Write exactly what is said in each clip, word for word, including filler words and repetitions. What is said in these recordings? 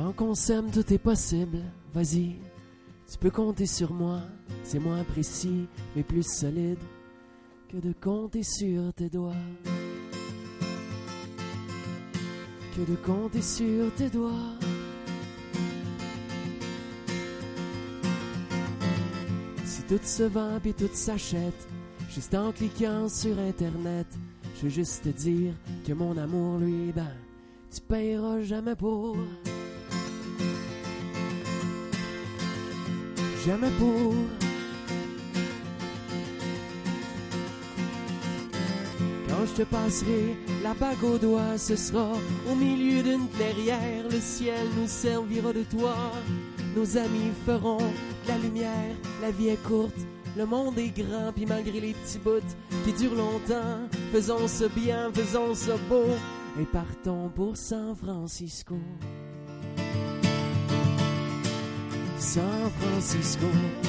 Tant qu'on s'aime, tout est possible. Vas-y, tu peux compter sur moi. C'est moins précis, mais plus solide que de compter sur tes doigts. Que de compter sur tes doigts. Si tout se vend puis tout s'achète, juste en cliquant sur Internet, je veux juste te dire que mon amour, lui, ben, tu payeras jamais pour. Jamais pour. Quand je te passerai la bague au doigt, ce sera au milieu d'une clairière. Le ciel nous servira de toit. Nos amis feront de la lumière. La vie est courte, le monde est grand, puis malgré les petits bouts qui durent longtemps, faisons ce bien, faisons ce beau, et partons pour San Francisco. San Francisco.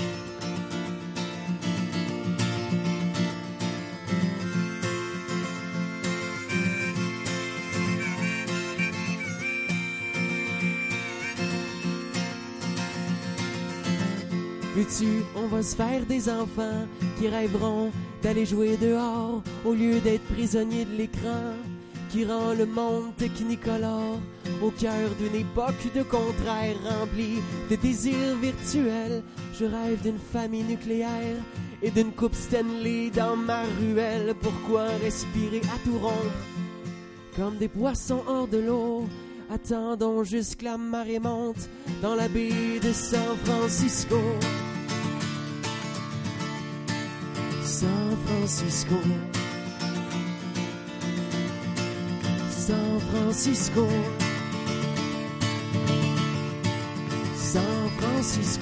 Veux-tu, on va se faire des enfants qui rêveront d'aller jouer dehors au lieu d'être prisonniers de l'écran qui rend le monde technicolore au cœur d'une époque de contraires remplie de désirs virtuels. Je rêve d'une famille nucléaire et d'une coupe Stanley dans ma ruelle. Pourquoi respirer à tout rompre comme des poissons hors de l'eau? Attendons jusque la marée monte dans la baie de San Francisco. San Francisco. San Francisco. San Francisco.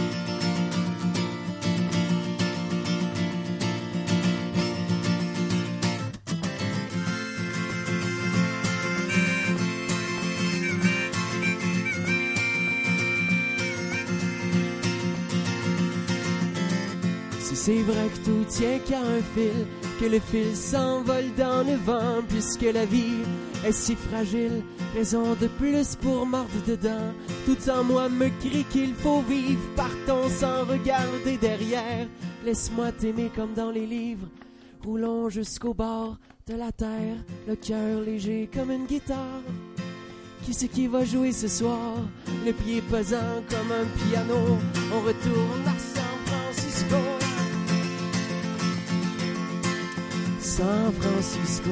C'est vrai que tout tient qu'à un fil, que le fil s'envole dans le vent, puisque la vie est si fragile, raison de plus pour mordre dedans. Tout en moi me crie qu'il faut vivre, partons sans regarder derrière. Laisse-moi t'aimer comme dans les livres, roulons jusqu'au bord de la terre, le cœur léger comme une guitare. Qui c'est qui va jouer ce soir? Le pied pesant comme un piano, on retourne à San Francisco. San Francisco.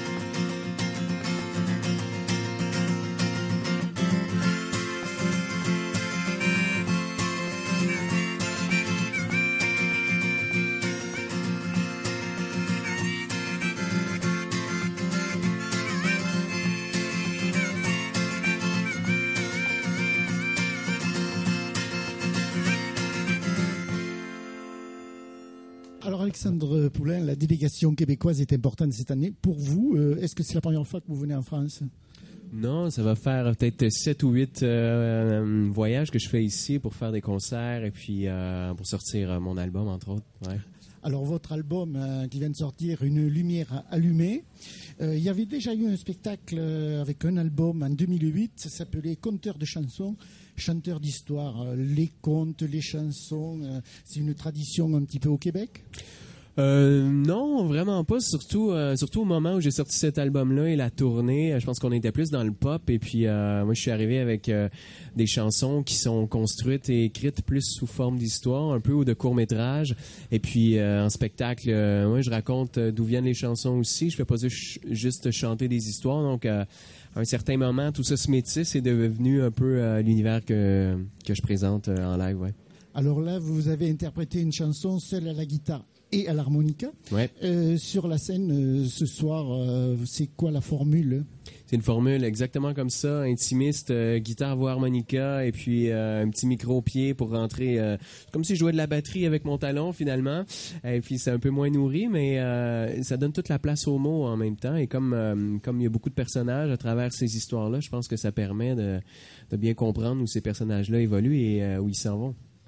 Alors Alexandre Poulain, la délégation québécoise est importante cette année. Pour vous, euh, est-ce que c'est la première fois que vous venez en France? Non, ça va faire peut-être sept ou huit euh, voyages que je fais ici pour faire des concerts et puis euh, pour sortir euh, mon album, entre autres. Ouais. Alors votre album euh, qui vient de sortir, Une lumière allumée, euh, il y avait déjà eu un spectacle euh, avec un album en deux mille huit, ça s'appelait Conteur de chansons, chanteur d'histoire. Euh, les contes, les chansons, euh, c'est une tradition un petit peu au Québec? Euh, non, vraiment pas. Surtout, euh, surtout au moment où j'ai sorti cet album-là et la tournée, je pense qu'on était plus dans le pop. Et puis, euh, moi, je suis arrivé avec euh, des chansons qui sont construites et écrites plus sous forme d'histoire, un peu ou de court-métrage. Et puis, euh, en spectacle, euh, moi, je raconte d'où viennent les chansons aussi. Je fais pas juste, juste chanter des histoires. Donc, euh, à un certain moment, tout ça se métisse et est devenu un peu euh, l'univers que que je présente euh, en live. Ouais. Alors là, vous avez interprété une chanson seule à la guitare et à l'harmonica. Ouais. Euh, sur la scène, euh, ce soir, euh, c'est quoi la formule? C'est une formule exactement comme ça, intimiste, euh, guitare, voix, harmonica, et puis euh, un petit micro-pied pour rentrer, euh, comme si je jouais de la batterie avec mon talon finalement, et puis c'est un peu moins nourri, mais euh, ça donne toute la place aux mots en même temps, et comme euh, comme il y a beaucoup de personnages à travers ces histoires-là, je pense que ça permet de, de bien comprendre où ces personnages-là évoluent et euh, où ils s'en vont.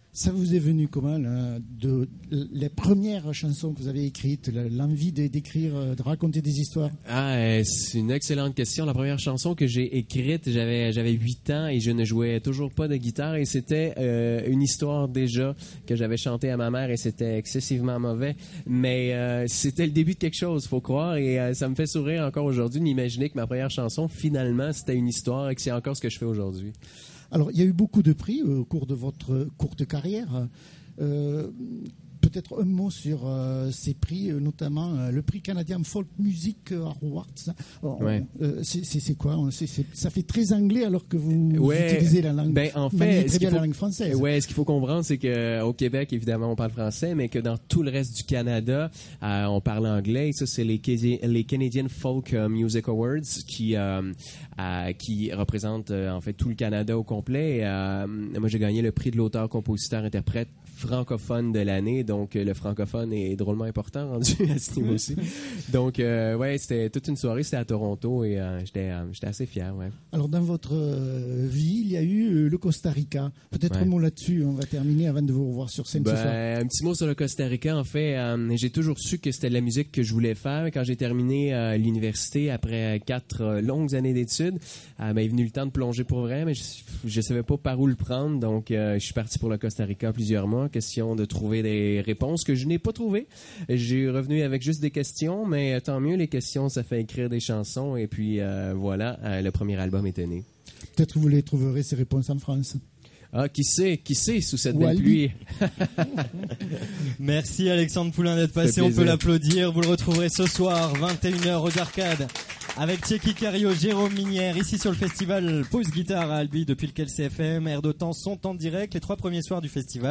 Ça vous est venu comment, là, de, les premières chansons que vous avez écrites, l'envie de, d'écrire, de raconter des histoires? Ah, euh, c'est une excellente question. La première chanson que j'ai écrite, j'avais j'avais huit ans et je ne jouais toujours pas de guitare et c'était euh, une histoire déjà que j'avais chantée à ma mère et c'était excessivement mauvais. Mais euh, c'était le début de quelque chose, faut croire, et euh, ça me fait sourire encore aujourd'hui d'imaginer que ma première chanson, finalement, c'était une histoire et que c'est encore ce que je fais aujourd'hui. Alors, il y a eu beaucoup de prix au cours de votre courte carrière. Euh, peut-être un mot sur euh, ces prix, notamment euh, le prix canadien Folk Music Awards. Alors, ouais. euh, c'est, c'est, c'est quoi c'est, c'est, ça fait très anglais alors que vous, ouais. vous utilisez la langue, ben, en fait, très bien faut, la langue française. Ouais, ce qu'il faut comprendre, c'est qu'au Québec, évidemment, on parle français, mais que dans tout le reste du Canada, euh, on parle anglais. Et ça, c'est les, les Canadian Folk Music Awards qui, euh, euh, qui représentent euh, en fait tout le Canada au complet. Et, euh, moi, j'ai gagné le prix de l'auteur-compositeur-interprète francophone de l'année, donc euh, le francophone est drôlement important rendu à ce niveau-ci. Donc, euh, ouais, c'était toute une soirée, c'était à Toronto et euh, j'étais, euh, j'étais assez fier, ouais. Alors, dans votre euh, vie, il y a eu euh, le Costa Rica. Peut-être ouais. un mot là-dessus, on va terminer avant de vous revoir sur scène ben, ce soir. Un petit mot sur le Costa Rica, en fait, euh, j'ai toujours su que c'était de la musique que je voulais faire. Quand j'ai terminé euh, l'université, après quatre euh, longues années d'études, euh, ben, il est venu le temps de plonger pour vrai, mais je ne savais pas par où le prendre, donc euh, je suis parti pour le Costa Rica plusieurs mois. Question de trouver des réponses que je n'ai pas trouvées. J'ai revenu avec juste des questions, mais tant mieux, les questions, ça fait écrire des chansons. Et puis euh, voilà, euh, le premier album était né. Peut-être que vous les trouverez, ces réponses, en France. Ah, qui sait, qui sait, sous cette belle pluie. Merci Alexandre Poulain d'être passé, on peut l'applaudir. Vous le retrouverez ce soir, vingt et une heures, aux arcades, avec Tchéky Cario, Jérôme Minière, ici sur le festival Pause Guitare à Albi, depuis lequel C F M, Air de Temps sont en direct les trois premiers soirs du festival.